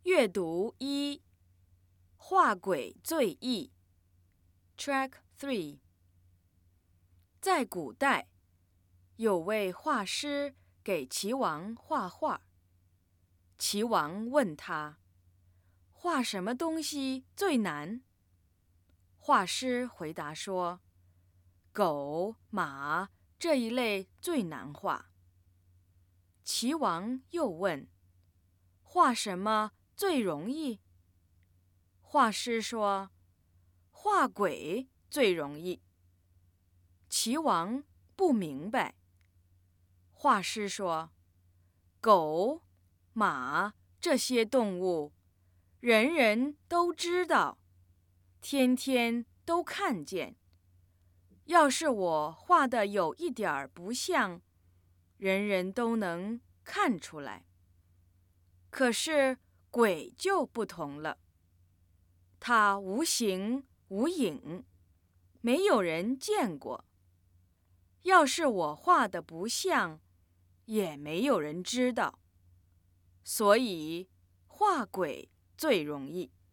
阅读1，画鬼最易。Track 3。在古代，有位画师给齐王画画。齐王问他，画什么东西最难？画师回答说，狗、马这一类最难画。齐王又问，画什么最容易？画师说，画鬼最容易。齐王不明白。画师说，狗、马这些动物，人人都知道，天天都看见。要是我画的有一点儿不像，人人都能看出来。可是鬼就不同了，它无形无影，没有人见过。要是我画的不像，也没有人知道。所以画鬼最容易。